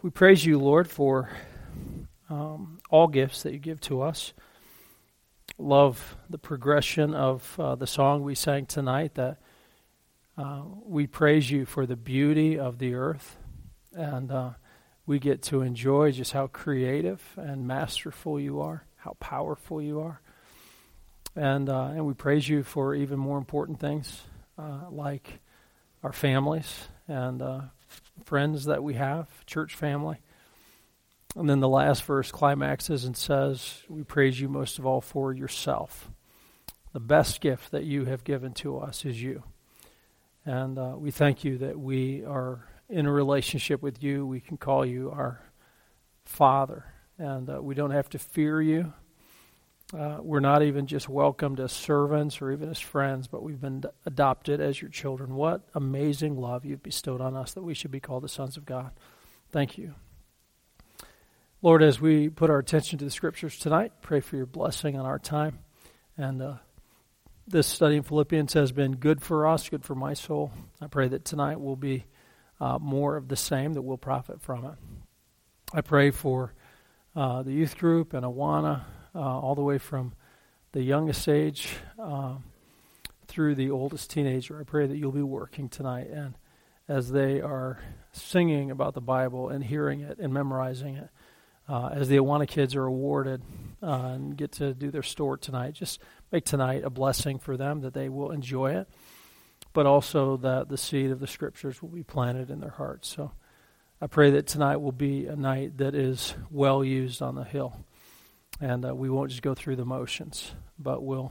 We praise you, Lord, for all gifts that you give to us. Love the progression of the song we sang tonight, that we praise you for the beauty of the earth, and we get to enjoy just how creative and masterful you are, how powerful you are. And we praise you for even more important things, like our families and friends that we have, church family. And then the last verse climaxes and says, we praise you most of all for yourself. The best gift that you have given to us is you. And we thank you that we are in a relationship with you. We can call you our Father. And we don't have to fear you. We're not even just welcomed as servants or even as friends, but we've been adopted as your children. What amazing love you've bestowed on us that we should be called the sons of God. Thank you. Lord, as we put our attention to the Scriptures tonight, pray for your blessing on our time. And this study in Philippians has been good for us, good for my soul. I pray that tonight will be more of the same, that we'll profit from it. I pray for the youth group and Awana, all the way from the youngest age through the oldest teenager. I pray that you'll be working tonight, and as they are singing about the Bible and hearing it and memorizing it, as the Awana kids are awarded and get to do their store tonight, just make tonight a blessing for them, that they will enjoy it, but also that the seed of the Scriptures will be planted in their hearts. So I pray that tonight will be a night that is well used on the hill, and we won't just go through the motions, but we'll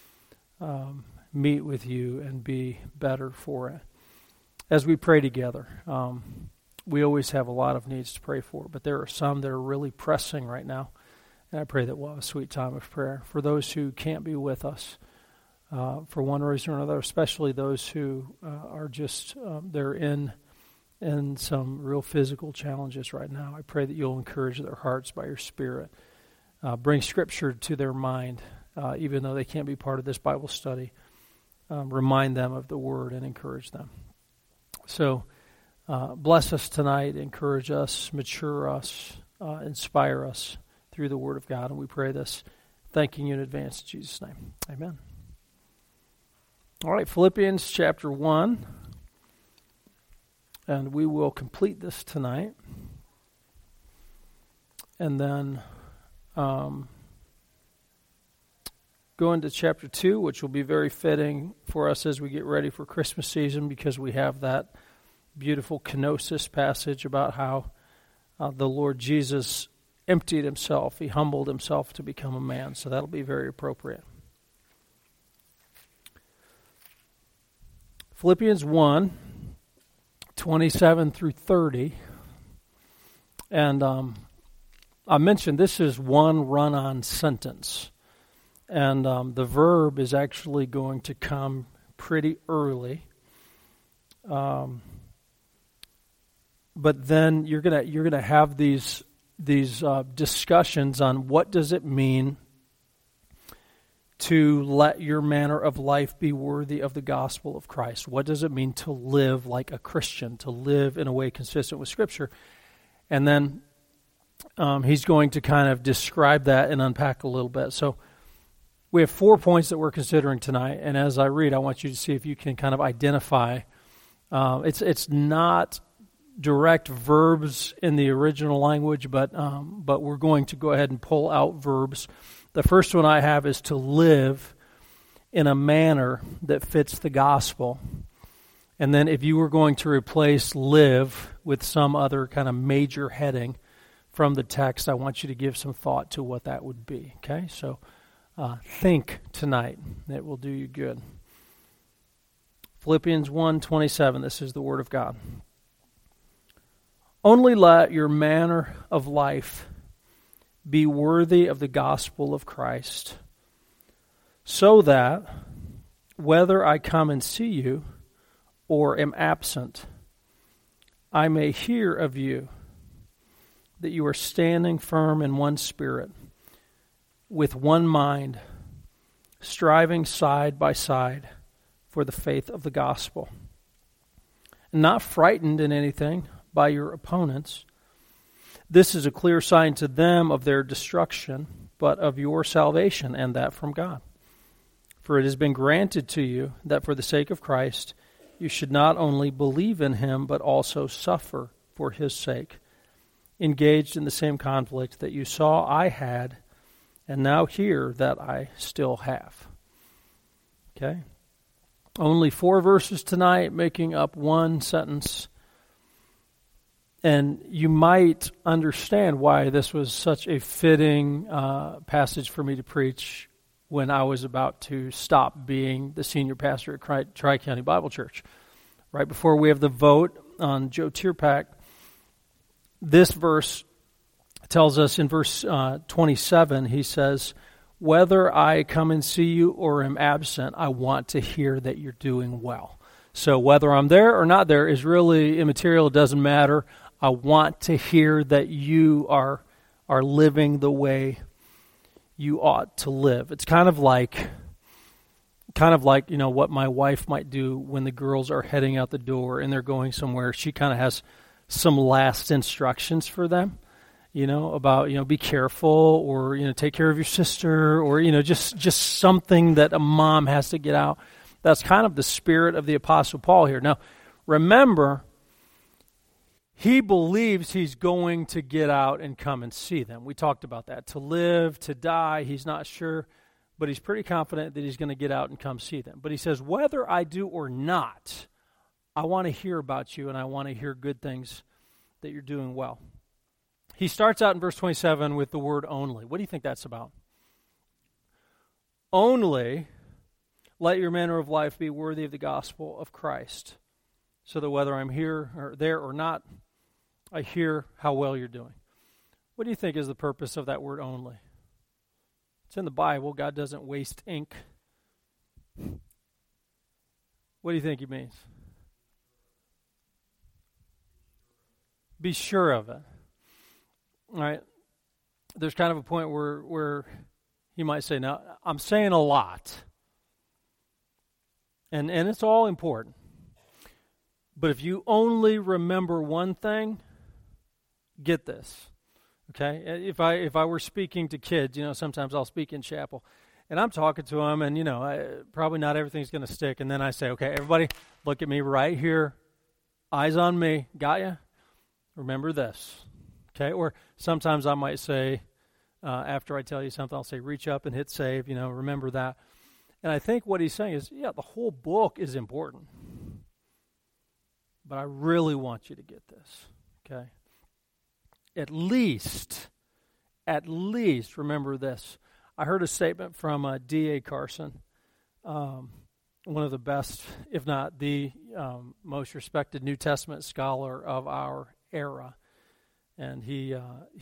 meet with you and be better for it. As we pray together, we always have a lot of needs to pray for, but there are some that are really pressing right now, and I pray that we'll have a sweet time of prayer. For those who can't be with us for one reason or another, especially those who are just, they're in some real physical challenges right now, I pray that you'll encourage their hearts by your Spirit. Bring Scripture to their mind, even though they can't be part of this Bible study. Remind them of the Word and encourage them. So, bless us tonight, encourage us, mature us, inspire us through the Word of God. And we pray this, thanking you in advance in Jesus' name. Amen. All right, Philippians chapter 1. And we will complete this tonight. And then go into chapter 2, which will be very fitting for us as we get ready for Christmas season, because we have that beautiful kenosis passage about how the Lord Jesus emptied himself. He humbled himself to become a man. So that'll be very appropriate. Philippians 1, 27 through 30. And I mentioned this is one run-on sentence. And the verb is actually going to come pretty early. But then you're gonna have these discussions on what does it mean to let your manner of life be worthy of the gospel of Christ. What does it mean to live like a Christian, to live in a way consistent with Scripture? And then he's going to kind of describe that and unpack a little bit. So we have 4 points that we're considering tonight, and as I read, I want you to see if you can kind of identify. It's not direct verbs in the original language, but we're going to go ahead and pull out verbs. The first one I have is to live in a manner that fits the gospel. And then if you were going to replace live with some other kind of major heading from the text, I want you to give some thought to what that would be. Okay, so think tonight. It will do you good. Philippians 1:27, this is the Word of God. Only let your manner of life be worthy of the gospel of Christ, so that whether I come and see you or am absent, I may hear of you that you are standing firm in one spirit, with one mind, striving side by side for the faith of the gospel, and not frightened in anything by your opponents, This is a clear sign to them of their destruction, but of your salvation, and that from God. For it has been granted to you that for the sake of Christ you should not only believe in him, but also suffer for his sake, engaged in the same conflict that you saw I had, and now hear that I still have. Okay? Only 4 verses tonight, making up one sentence. And you might understand why this was such a fitting passage for me to preach when I was about to stop being the senior pastor at Tri-County Bible Church. Right before we have the vote on Joe Tierpak, this verse tells us in verse 27, he says, whether I come and see you or am absent, I want to hear that you're doing well. So whether I'm there or not there is really immaterial. It doesn't matter. I want to hear that you are living the way you ought to live. It's kind of like what my wife might do when the girls are heading out the door and they're going somewhere. She kind of has some last instructions for them, about be careful, or take care of your sister, or just something that a mom has to get out. That's kind of the spirit of the Apostle Paul here. Now, remember, he believes he's going to get out and come and see them. We talked about that. To live, to die, he's not sure, but he's pretty confident that he's going to get out and come see them. But he says, whether I do or not, I want to hear about you, and I want to hear good things that you're doing well. He starts out in verse 27 with the word only. What do you think that's about? Only let your manner of life be worthy of the gospel of Christ, so that whether I'm here or there or not, I hear how well you're doing. What do you think is the purpose of that word only? It's in the Bible. God doesn't waste ink. What do you think he means? Be sure of it. All right. There's kind of a point where he might say, now, I'm saying a lot. And it's all important. But if you only remember one thing, get this. Okay? If I were speaking to kids, sometimes I'll speak in chapel, and I'm talking to them, and, probably not everything's going to stick. And then I say, okay, everybody, look at me right here. Eyes on me. Got you? Remember this. Okay? Or sometimes I might say, after I tell you something, I'll say, reach up and hit save. Remember that. And I think what he's saying is, the whole book is important. But I really want you to get this. Okay? At least remember this. I heard a statement from D.A. Carson, one of the best, if not the most respected New Testament scholar of our era. And he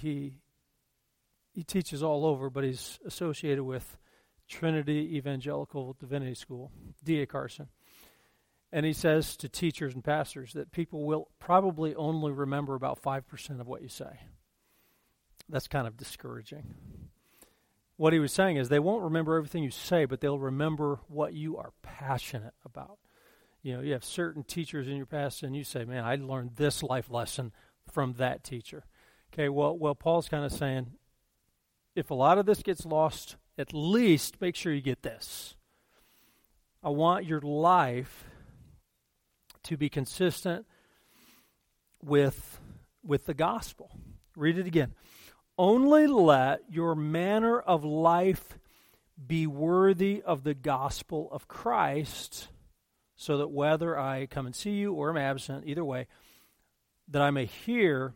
teaches all over, but he's associated with Trinity Evangelical Divinity School, D.A. Carson. And he says to teachers and pastors that people will probably only remember about 5% of what you say. That's kind of discouraging. What he was saying is they won't remember everything you say, but they'll remember what you are passionate about. You have certain teachers in your past, and you say, man, I learned this life lesson from that teacher. Okay, well, Paul's kind of saying, if a lot of this gets lost, at least make sure you get this. I want your life to be consistent with the gospel. Read it again. Only let your manner of life be worthy of the gospel of Christ, so that whether I come and see you or am absent, either way, that I may hear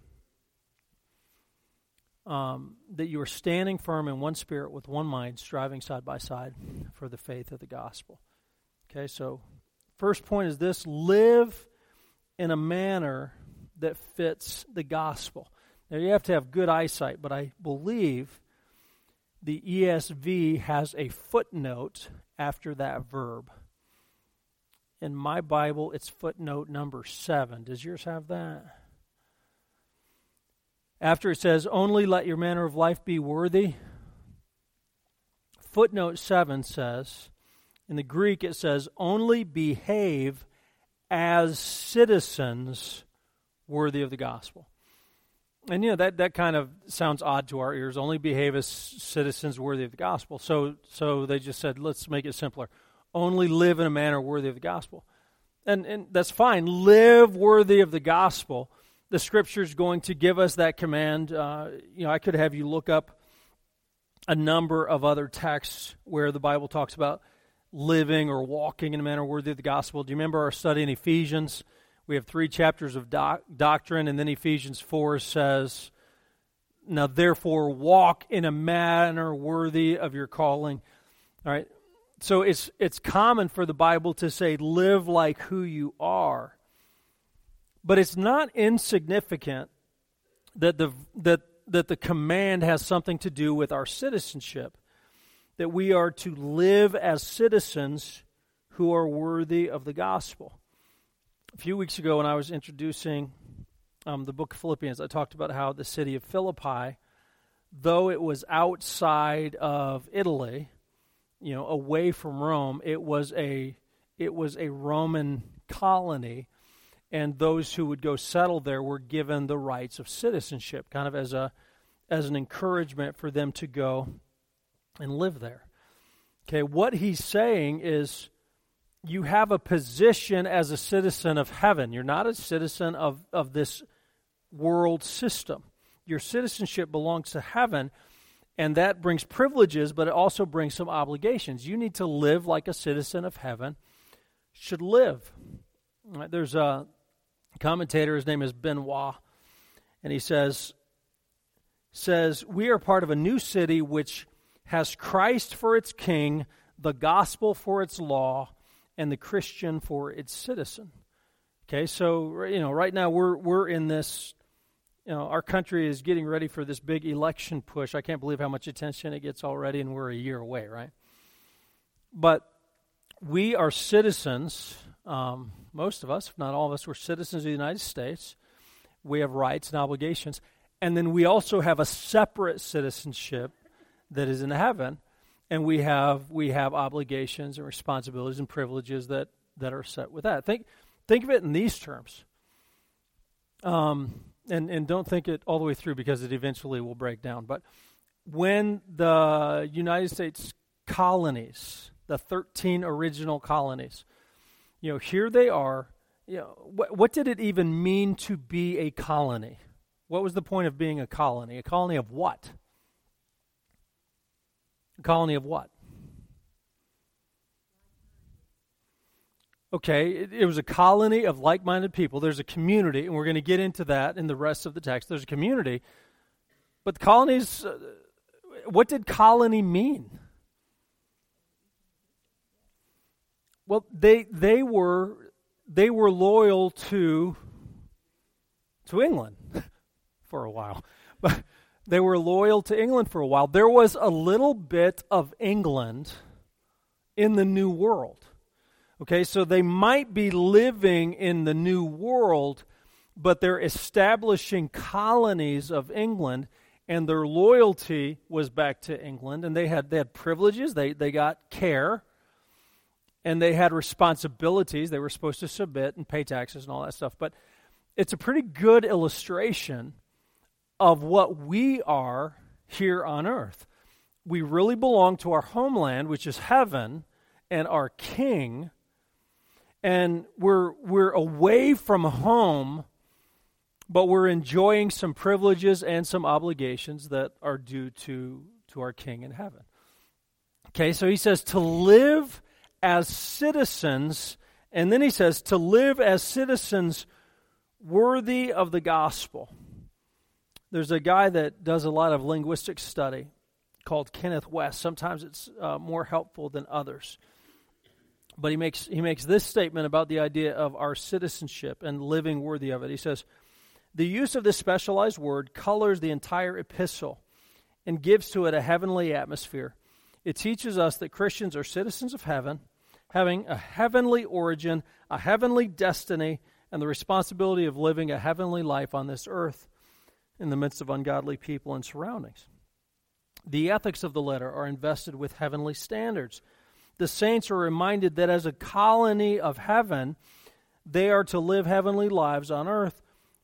that you are standing firm in one spirit with one mind, striving side by side for the faith of the gospel. Okay, so first point is this: live in a manner that fits the gospel. Now, you have to have good eyesight, but I believe the ESV has a footnote after that verb. In my Bible, it's footnote number 7. Does yours have that? After it says, only let your manner of life be worthy, footnote 7 says, in the Greek it says, only behave as citizens worthy of the gospel. And that kind of sounds odd to our ears. Only behave as citizens worthy of the gospel. So they just said, let's make it simpler. Only live in a manner worthy of the gospel. And that's fine. Live worthy of the gospel. The Scripture is going to give us that command. I could have you look up a number of other texts where the Bible talks about living or walking in a manner worthy of the gospel. Do you remember our study in Ephesians? We have 3 chapters of doctrine, and then Ephesians 4 says, now therefore walk in a manner worthy of your calling. All right. So it's common for the Bible to say, live like who you are. But it's not insignificant that the command has something to do with our citizenship, that we are to live as citizens who are worthy of the gospel. A few weeks ago when I was introducing the book of Philippians, I talked about how the city of Philippi, though it was outside of Italy, away from Rome, it was a Roman colony, and those who would go settle there were given the rights of citizenship, kind of as an encouragement for them to go and live there. Okay, what he's saying is you have a position as a citizen of heaven. You're not a citizen of this world system. Your citizenship belongs to heaven, and that brings privileges, but it also brings some obligations. You need to live like a citizen of heaven should live. Right, there's a commentator, his name is Benoit, and he says, we are part of a new city which has Christ for its king, the gospel for its law, and the Christian for its citizen. Okay, so right now we're in this. Our country is getting ready for this big election push. I can't believe how much attention it gets already, and we're a year away, right? But we are citizens. Most of us, if not all of us, we're citizens of the United States. We have rights and obligations, and then we also have a separate citizenship that is in heaven. And we have obligations and responsibilities and privileges that are set with that. Think of it in these terms. And don't think it all the way through because it eventually will break down. But when the United States colonies, the 13 original colonies, here they are. What did it even mean to be a colony? What was the point of being a colony? A colony of what? A colony of what? Okay, it was a colony of like-minded people. There's a community, and we're going to get into that in the rest of the text. There's a community. But the colonies, what did colony mean? Well, they were loyal to England for a while. But they were loyal to England for a while. There was a little bit of England in the New World. Okay, so they might be living in the New World, but they're establishing colonies of England, and their loyalty was back to England, and they had privileges, they got care, and they had responsibilities. They were supposed to submit and pay taxes and all that stuff. But it's a pretty good illustration of what we are here on earth. We really belong to our homeland, which is heaven, and our King. And we're away from home, but we're enjoying some privileges and some obligations that are due to our King in heaven. Okay, so he says to live as citizens, and then he says to live as citizens worthy of the gospel. There's a guy that does a lot of linguistic study called Kenneth West. Sometimes it's more helpful than others. But he makes this statement about the idea of our citizenship and living worthy of it. He says, the use of this specialized word colors the entire epistle and gives to it a heavenly atmosphere. It teaches us that Christians are citizens of heaven, having a heavenly origin, a heavenly destiny, and the responsibility of living a heavenly life on this earth in the midst of ungodly people and surroundings. The ethics of the letter are invested with heavenly standards. The saints are reminded that as a colony of heaven, they are to live heavenly lives on earth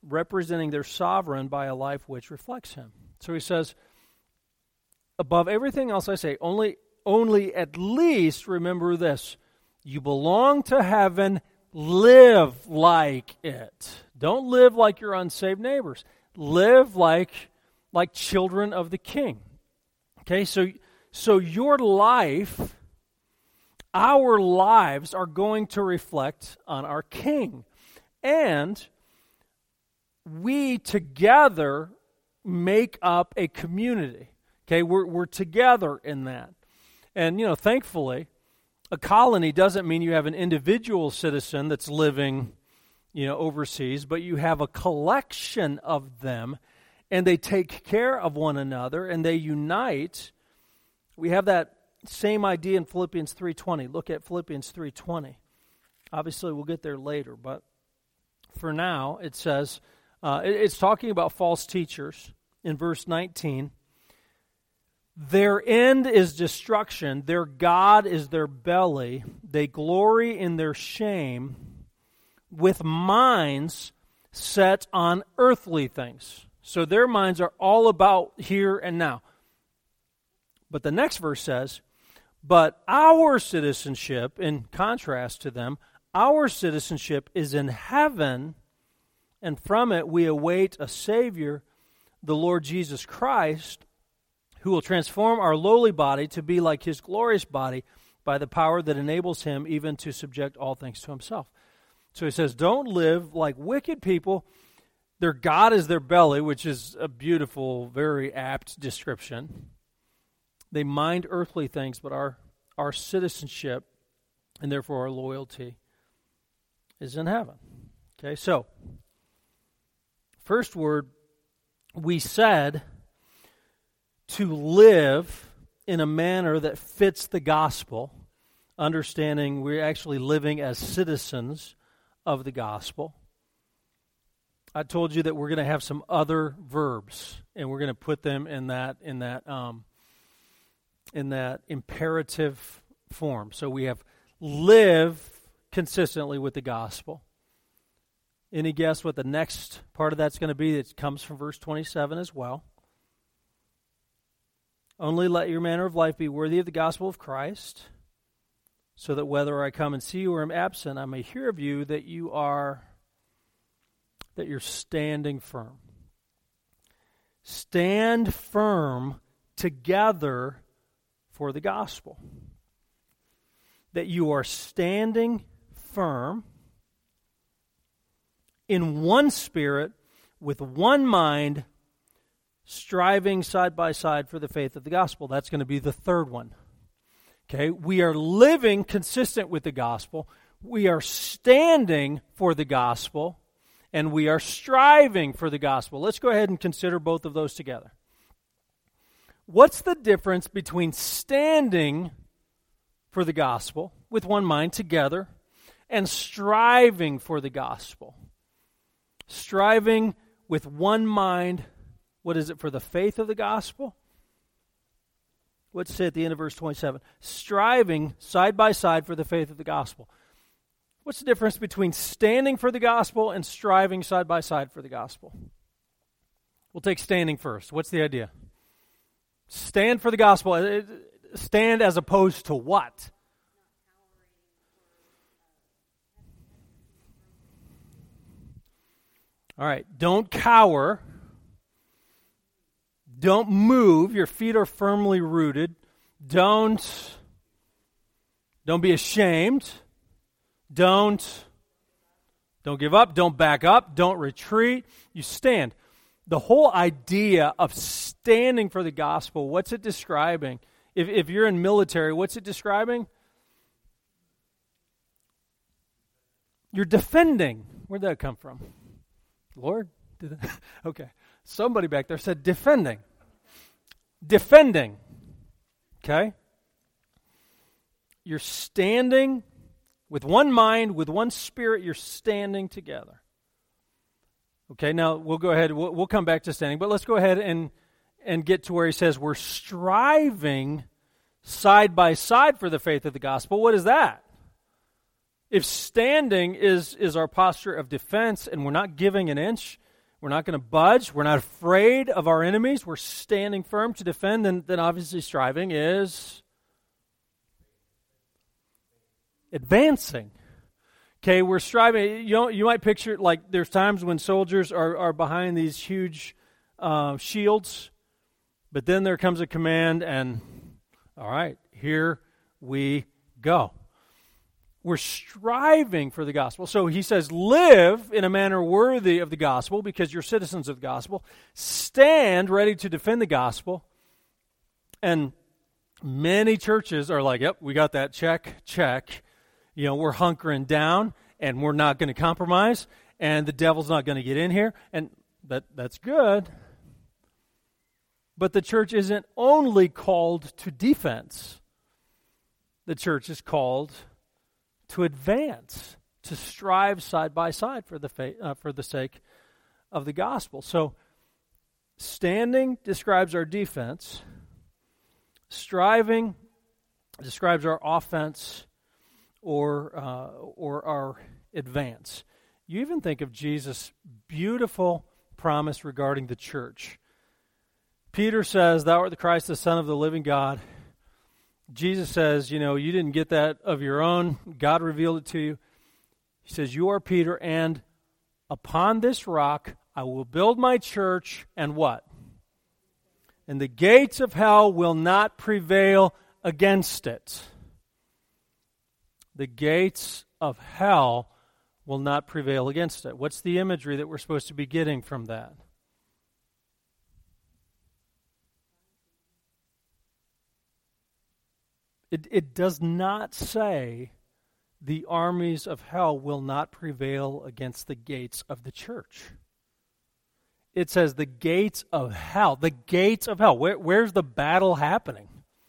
representing their sovereign by a life which reflects him. So he says, above everything else I say, only at least remember this. You belong to heaven, live like it. Don't live like your unsaved neighbors. Live like children of the King. Okay, so your life, our lives are going to reflect on our King. And we together make up a community. Okay, we're together in that. And, thankfully, a colony doesn't mean you have an individual citizen that's living, overseas, but you have a collection of them, and they take care of one another, and they unite. We have that same idea in Philippians 3:20. Look at Philippians 3:20. Obviously, we'll get there later, but for now, it says, it's talking about false teachers in verse 19. Their end is destruction. Their God is their belly. They glory in their shame with minds set on earthly things. So their minds are all about here and now. But the next verse says, but our citizenship, in contrast to them, our citizenship is in heaven, and from it we await a Savior, the Lord Jesus Christ, who will transform our lowly body to be like his glorious body by the power that enables him even to subject all things to himself. So he says, don't live like wicked people. Their God is their belly, which is a beautiful, very apt description. They mind earthly things, but our citizenship and therefore our loyalty is in heaven. Okay, so first word, we said to live in a manner that fits the gospel, understanding we're actually living as citizens of the gospel. I told you that we're going to have some other verbs, and we're going to put them in that imperative form. So we have live consistently with the gospel. Any guess what the next part of that's going to be? It comes from verse 27 as well. Only let your manner of life be worthy of the gospel of Christ, so that whether I come and see you or am absent, I may hear of you that you're standing firm. Stand firm together for the gospel. That you are standing firm in one spirit, with one mind, striving side by side for the faith of the gospel. That's going to be the third one. Okay, we are living consistent with the gospel. We are standing for the gospel, and we are striving for the gospel. Let's go ahead and consider both of those together. What's the difference between standing for the gospel with one mind together and striving for the gospel? Striving with one mind, what is it, for the faith of the gospel? What's it say at the end of verse 27? Striving side by side for the faith of the gospel. What's the difference between standing for the gospel and striving side by side for the gospel? We'll take standing first. What's the idea? Stand for the gospel. Stand as opposed to what? All right, don't cower. Don't move. Your feet are firmly rooted. Don't be ashamed. Don't give up. Don't back up. Don't retreat. You stand. The whole idea of standing for the gospel, what's it describing? If you're in military, what's it describing? You're defending. Where'd that come from? Lord? Okay. Somebody back there said defending. Defending. Okay? You're standing with one mind, with one spirit, you're standing together. Okay, now we'll go ahead, we'll come back to standing, but let's go ahead and get to where he says we're striving side by side for the faith of the gospel. What is that? If standing is our posture of defense and we're not giving an inch, We're not going to budge. We're not afraid of our enemies. We're standing firm to defend. And then obviously striving is advancing. Okay, we're striving. You might picture, like, there's times when soldiers are behind these huge shields, but then there comes a command and, all right, here we go. We're striving for the gospel. So he says, live in a manner worthy of the gospel because you're citizens of the gospel. Stand ready to defend the gospel. And many churches are like, yep, we got that, check. You know, we're hunkering down and we're not going to compromise and the devil's not going to get in here. And that's good. But the church isn't only called to defense. The church is called to advance, to strive side by side for the sake of the gospel. So, standing describes our defense. Striving describes our offense or our advance. You even think of Jesus' beautiful promise regarding the church. Peter says, "Thou art the Christ, the Son of the living God." Jesus says, you didn't get that of your own. God revealed it to you. He says, you are Peter, and upon this rock I will build my church, and what? And the gates of hell will not prevail against it. The gates of hell will not prevail against it. What's the imagery that we're supposed to be getting from that? It does not say the armies of hell will not prevail against the gates of the church. It says the gates of hell. The gates of hell. Where's the battle happening?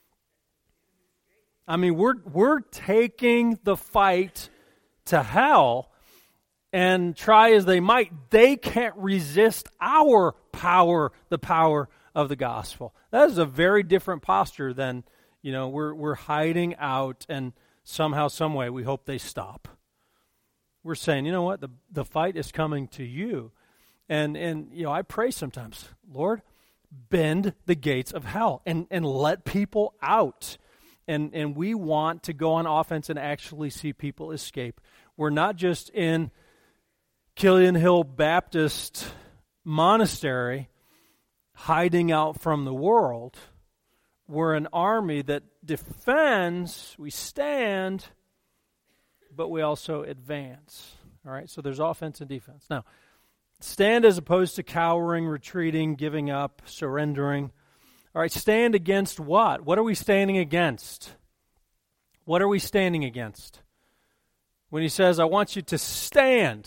I mean, we're taking the fight to hell, and try as they might, they can't resist our power, the power of the gospel. That is a very different posture than, we're hiding out and somehow, some way, we hope they stop. We're saying, you know what, the fight is coming to you. And I pray sometimes, Lord, bend the gates of hell and let people out. And we want to go on offense and actually see people escape. We're not just in Killian Hill Baptist Monastery hiding out from the world. We're an army that defends, we stand, but we also advance. All right, so there's offense and defense. Now, stand as opposed to cowering, retreating, giving up, surrendering. All right, stand against what? What are we standing against? What are we standing against? When he says, I want you to stand.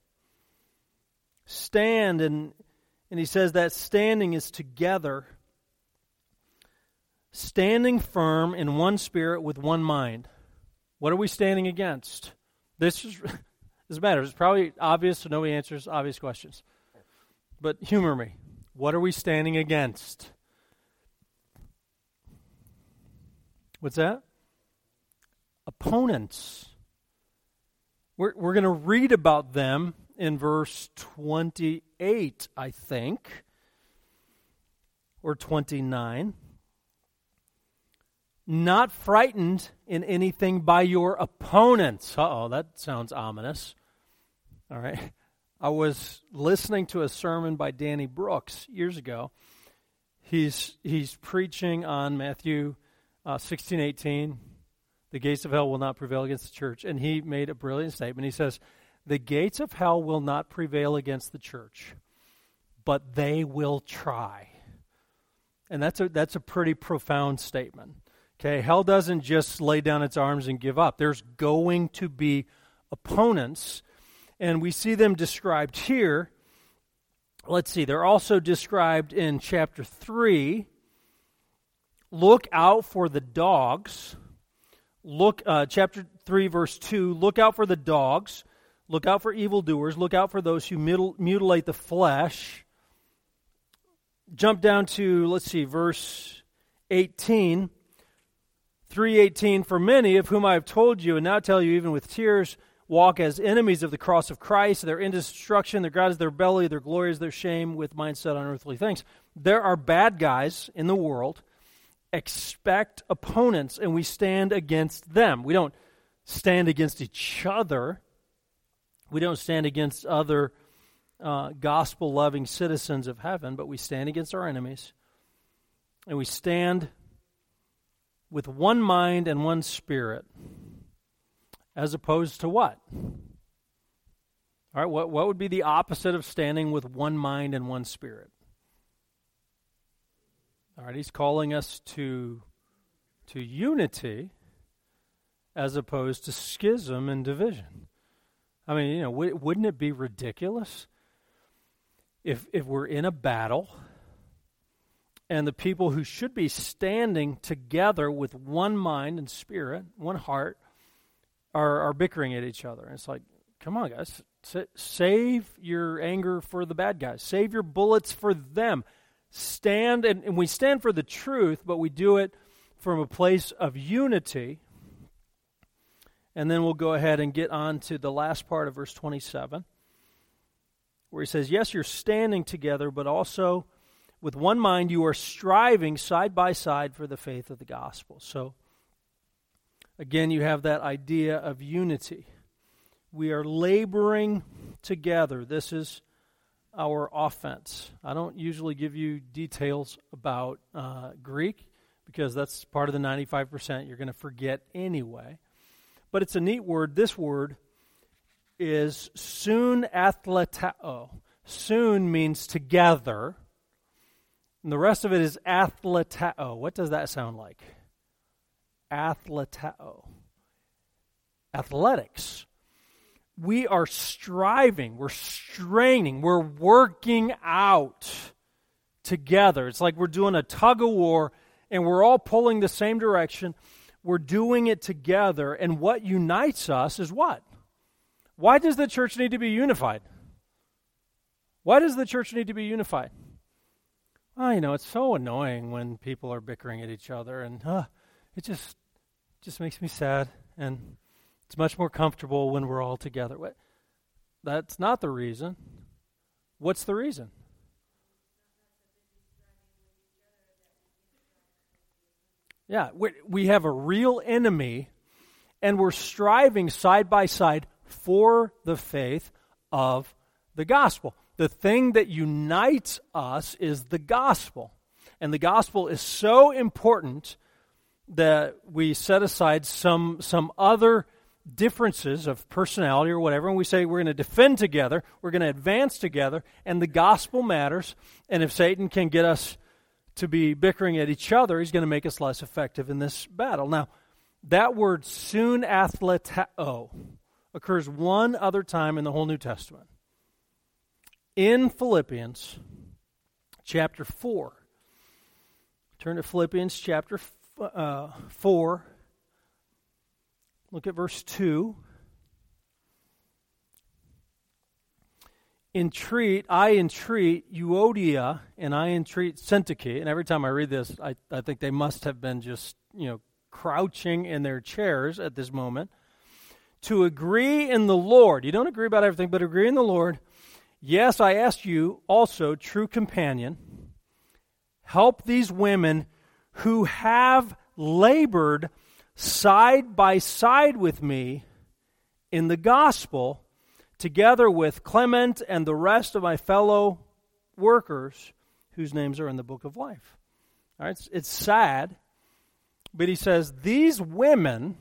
Stand, and he says that standing is together. Standing firm in one spirit with one mind. What are we standing against? This matters. It's probably obvious, so nobody answers obvious questions. But humor me. What are we standing against? What's that? Opponents. We're going to read about them in verse 28, I think, or 29. Not frightened in anything by your opponents. Uh-oh, that sounds ominous. All right. I was listening to a sermon by Danny Brooks years ago. He's preaching on Matthew 16:18. The gates of hell will not prevail against the church. And he made a brilliant statement. He says, the gates of hell will not prevail against the church, but they will try. And that's a pretty profound statement. Okay, hell doesn't just lay down its arms and give up. There's going to be opponents, and we see them described here. Let's see, they're also described in chapter 3. Look out for the dogs. Chapter 3, verse 2, look out for the dogs. Look out for evildoers. Look out for those who mutilate the flesh. Jump down to, let's see, verse 18. 3:18, for many of whom I have told you, and now tell you even with tears, walk as enemies of the cross of Christ. Their end is destruction, their God is their belly, their glory is their shame, with mindset on earthly things. There are bad guys in the world. Expect opponents, and we stand against them. We don't stand against each other. We don't stand against other gospel-loving citizens of heaven, but we stand against our enemies. And we stand with one mind and one spirit, as opposed to what? All right, what would be the opposite of standing with one mind and one spirit? All right, he's calling us to unity as opposed to schism and division. I mean, wouldn't it be ridiculous if we're in a battle and the people who should be standing together with one mind and spirit, one heart, are bickering at each other? And it's like, come on, guys, save your anger for the bad guys. Save your bullets for them. Stand, and we stand for the truth, but we do it from a place of unity. And then we'll go ahead and get on to the last part of verse 27, where he says, yes, you're standing together, but also with one mind you are striving side by side for the faith of the gospel. So, again, you have that idea of unity. We are laboring together. This is our offense. I don't usually give you details about Greek, because that's part of the 95% you're going to forget anyway. But it's a neat word. This word is soon athletao. Soon means together. And the rest of it is athletao. What does that sound like? Athletao. Athletics. We are striving, we're straining, we're working out together. It's like we're doing a tug of war and we're all pulling the same direction. We're doing it together, and what unites us is what? Why does the church need to be unified? Why does the church need to be unified? Well, it's so annoying when people are bickering at each other, and it just makes me sad, and it's much more comfortable when we're all together. That's not the reason. What's the reason? Yeah, we have a real enemy, and we're striving side by side for the faith of the gospel. The thing that unites us is the gospel. And the gospel is so important that we set aside some other differences of personality or whatever, and we say we're going to defend together, we're going to advance together, and the gospel matters. And if Satan can get us to be bickering at each other, he's going to make us less effective in this battle. Now, that word soon athletao occurs one other time in the whole New Testament. In Philippians chapter 4. Turn to Philippians chapter 4. Look at verse 2. I entreat Euodia, and I entreat Syntyche. And every time I read this, I think they must have been just, crouching in their chairs at this moment. To agree in the Lord. You don't agree about everything, but agree in the Lord. Yes, I ask you also, true companion, help these women who have labored side by side with me in the gospel, together with Clement and the rest of my fellow workers whose names are in the book of life. All right, it's sad, but he says these women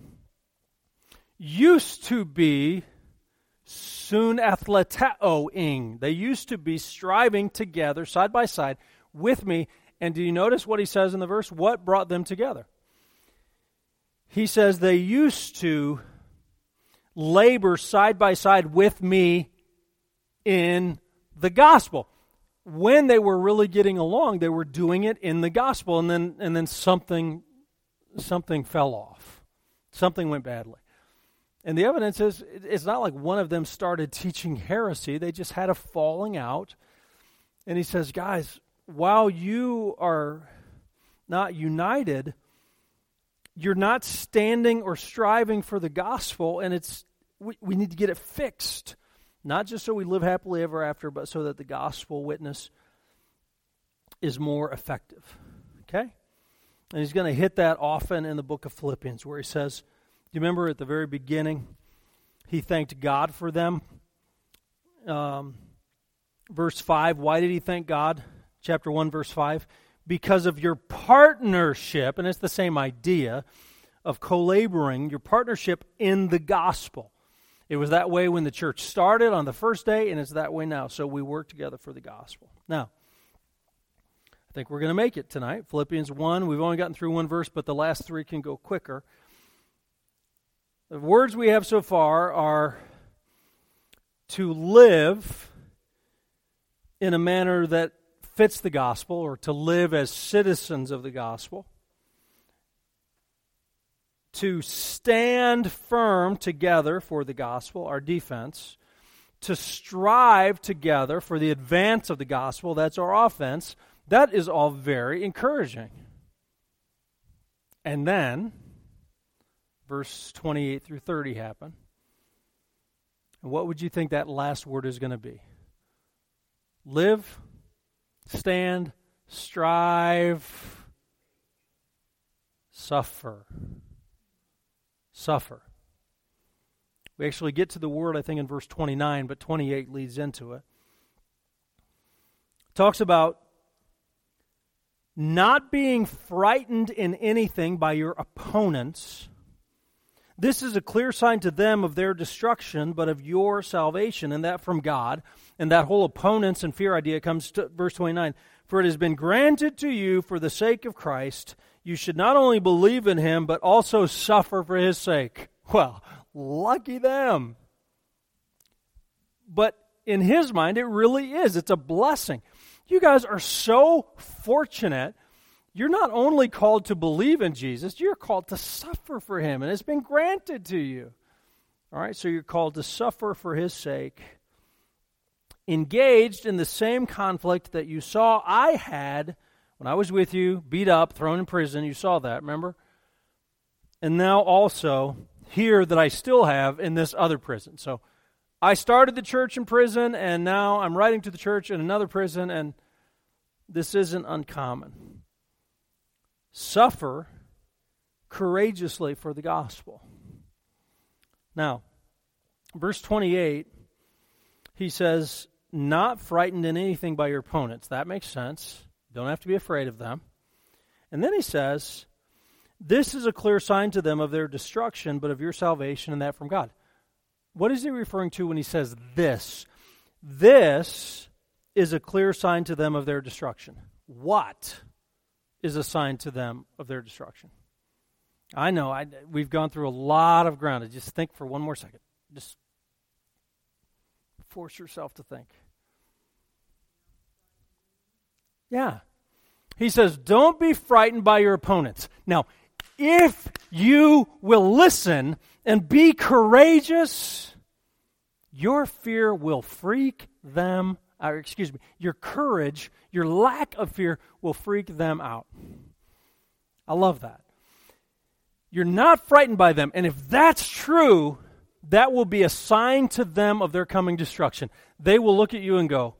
used to be soon athletaoing. They used to be striving together side by side with me. And do you notice what he says in the verse? What brought them together? He says they used to labor side by side with me in the gospel. When they were really getting along, they were doing it in the gospel, and then something fell off. Something went badly. And the evidence is, it's not like one of them started teaching heresy. They just had a falling out. And he says, guys, while you are not united, you're not standing or striving for the gospel, and it's we need to get it fixed. Not just so we live happily ever after, but so that the gospel witness is more effective. Okay? And he's going to hit that often in the book of Philippians, where he says, do you remember at the very beginning, he thanked God for them? Verse 5, why did he thank God? Chapter 1, verse 5. Because of your partnership, and it's the same idea of co-laboring, your partnership in the gospel. It was that way when the church started on the first day, and it's that way now. So we work together for the gospel. Now, I think we're going to make it tonight. Philippians 1, we've only gotten through one verse, but the last three can go quicker. The words we have so far are to live in a manner that fits the gospel, or to live as citizens of the gospel, to stand firm together for the gospel, our defense, to strive together for the advance of the gospel, that's our offense. That is all very encouraging. And then, verse 28 through 30 happen. And what would you think that last word is going to be? Live, stand, strive, suffer. Suffer. We actually get to the word, I think, in verse 29, but 28 leads into it. It talks about not being frightened in anything by your opponents. This is a clear sign to them of their destruction, but of your salvation, and that from God. And that whole opponents and fear idea comes to verse 29. For it has been granted to you for the sake of Christ, you should not only believe in him, but also suffer for his sake. Well, lucky them. But in his mind, it really is. It's a blessing. You guys are so fortunate. You're not only called to believe in Jesus, you're called to suffer for him, and it's been granted to you. All right, so you're called to suffer for his sake, engaged in the same conflict that you saw I had when I was with you, beat up, thrown in prison. You saw that, remember? And now also here that I still have in this other prison. So I started the church in prison, and now I'm writing to the church in another prison, and this isn't uncommon. Suffer courageously for the gospel. Now, verse 28, he says, not frightened in anything by your opponents. That makes sense. Don't have to be afraid of them. And then he says, this is a clear sign to them of their destruction, but of your salvation, and that from God. What is he referring to when he says this? This is a clear sign to them of their destruction. What is a sign to them of their destruction? I know, we've gone through a lot of ground. Just think for one more second. Just force yourself to think. Yeah. He says, don't be frightened by your opponents. Now, if you will listen and be courageous, your fear will freak them out. Your courage, your lack of fear will freak them out. I love that. You're not frightened by them. And if that's true, that will be a sign to them of their coming destruction. They will look at you and go,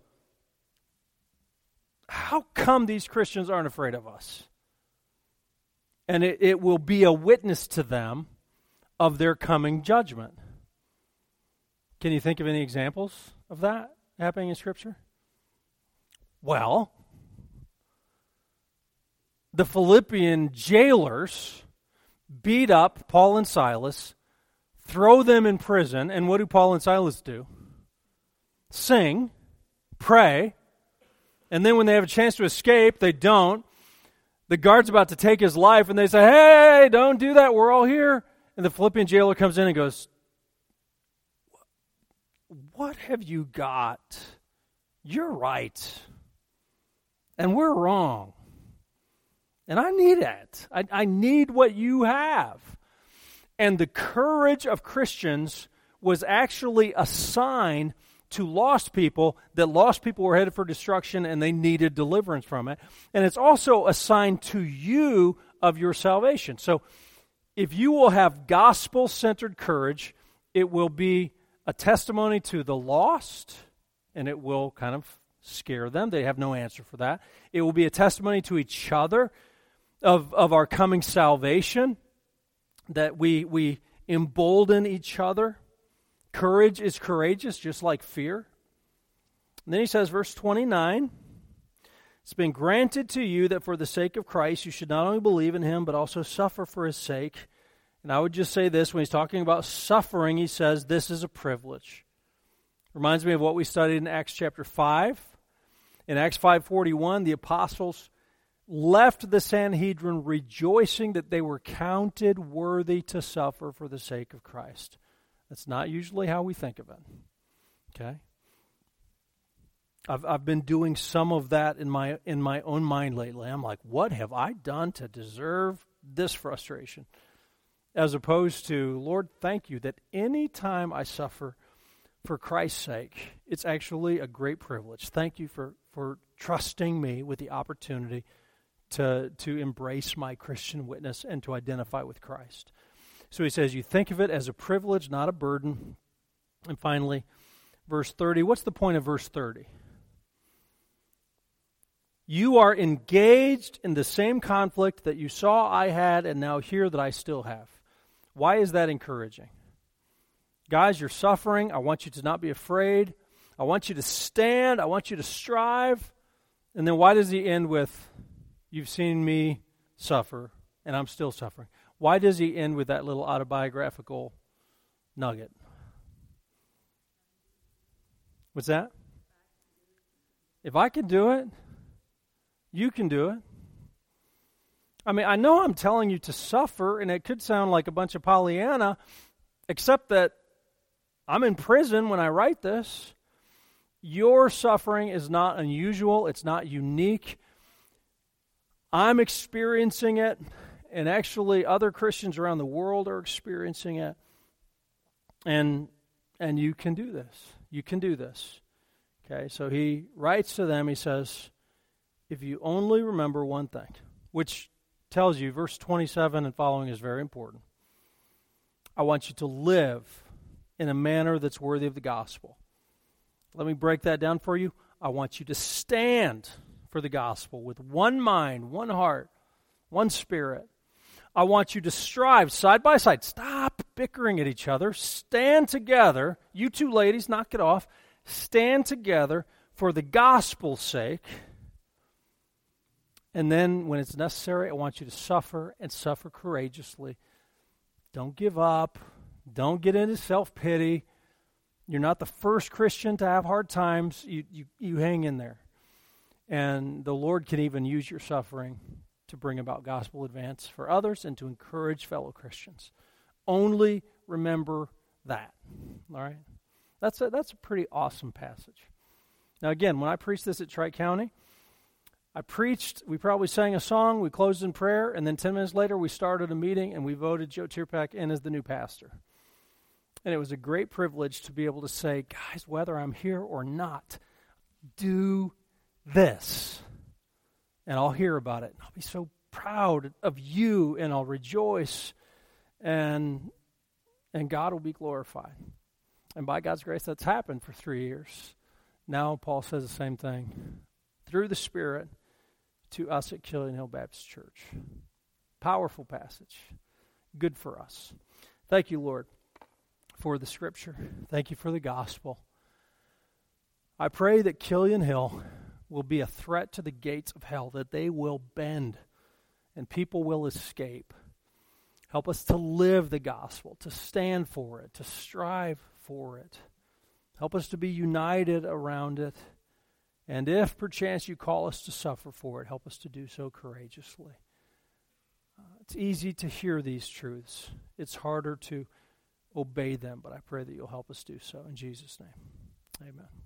how come these Christians aren't afraid of us? And it will be a witness to them of their coming judgment. Can you think of any examples of that happening in Scripture? Well, the Philippian jailers beat up Paul and Silas, throw them in prison, and what do Paul and Silas do? Sing, pray, and then when they have a chance to escape, they don't. The guard's about to take his life, and they say, hey, don't do that, we're all here. And the Philippian jailer comes in and goes, what have you got? You're right. And we're wrong. And I need it. I need what you have. And the courage of Christians was actually a sign to lost people, that lost people were headed for destruction and they needed deliverance from it. And it's also a sign to you of your salvation. So if you will have gospel-centered courage It will be a testimony to the lost, and it will kind of scare them. They have no answer for that. It will be a testimony to each other of our coming salvation, that we embolden each other. Courage is courageous, just like fear. And then he says, verse 29, it's been granted to you that for the sake of Christ you should not only believe in him, but also suffer for his sake. And I would just say this, when he's talking about suffering, he says this is a privilege. Reminds me of what we studied in Acts chapter 5. In Acts 5:41, the apostles left the Sanhedrin rejoicing that they were counted worthy to suffer for the sake of Christ. That's not usually how we think of it. Okay? I've been doing some of that in my own mind lately. I'm like, what have I done to deserve this frustration? As opposed to, Lord, thank you that any time I suffer for Christ's sake, it's actually a great privilege. Thank you for trusting me with the opportunity to embrace my Christian witness and to identify with Christ. So he says, you think of it as a privilege, not a burden. And finally, verse 30. What's the point of verse 30? You are engaged in the same conflict that you saw I had and now hear that I still have. Why is that encouraging? Guys, you're suffering. I want you to not be afraid. I want you to stand. I want you to strive. And then why does he end with, you've seen me suffer, and I'm still suffering? Why does he end with that little autobiographical nugget? What's that? If I can do it, you can do it. I mean, I know I'm telling you to suffer, and it could sound like a bunch of Pollyanna, except that I'm in prison when I write this. Your suffering is not unusual. It's not unique. I'm experiencing it, and actually other Christians around the world are experiencing it. And you can do this. You can do this. Okay, so he writes to them, he says, if you only remember one thing, which tells you, verse 27 and following is very important. I want you to live in a manner that's worthy of the gospel. Let me break that down for you. I want you to stand for the gospel with one mind, one heart, one spirit. I want you to strive side by side. Stop bickering at each other. Stand together. You two ladies, knock it off. Stand together for the gospel's sake. And then when it's necessary, I want you to suffer and suffer courageously. Don't give up. Don't get into self-pity. You're not the first Christian to have hard times. You hang in there. And the Lord can even use your suffering to bring about gospel advance for others and to encourage fellow Christians. Only remember that. All right? That's a pretty awesome passage. Now again, when I preached this at Tri-County, we probably sang a song, we closed in prayer, and then 10 minutes later we started a meeting and we voted Joe Tierpak in as the new pastor. And it was a great privilege to be able to say, guys, whether I'm here or not, do this. And I'll hear about it. And I'll be so proud of you, and I'll rejoice, and God will be glorified. And by God's grace, that's happened for 3 years. Now Paul says the same thing through the Spirit to us at Killian Hill Baptist Church. Powerful passage. Good for us. Thank you, Lord, for the Scripture. Thank you for the gospel. I pray that Killian Hill will be a threat to the gates of hell, that they will bend and people will escape. Help us to live the gospel, to stand for it, to strive for it. Help us to be united around it. And if perchance you call us to suffer for it, help us to do so courageously. It's easy to hear these truths. It's harder to obey them, but I pray that you'll help us do so. In Jesus' name, amen.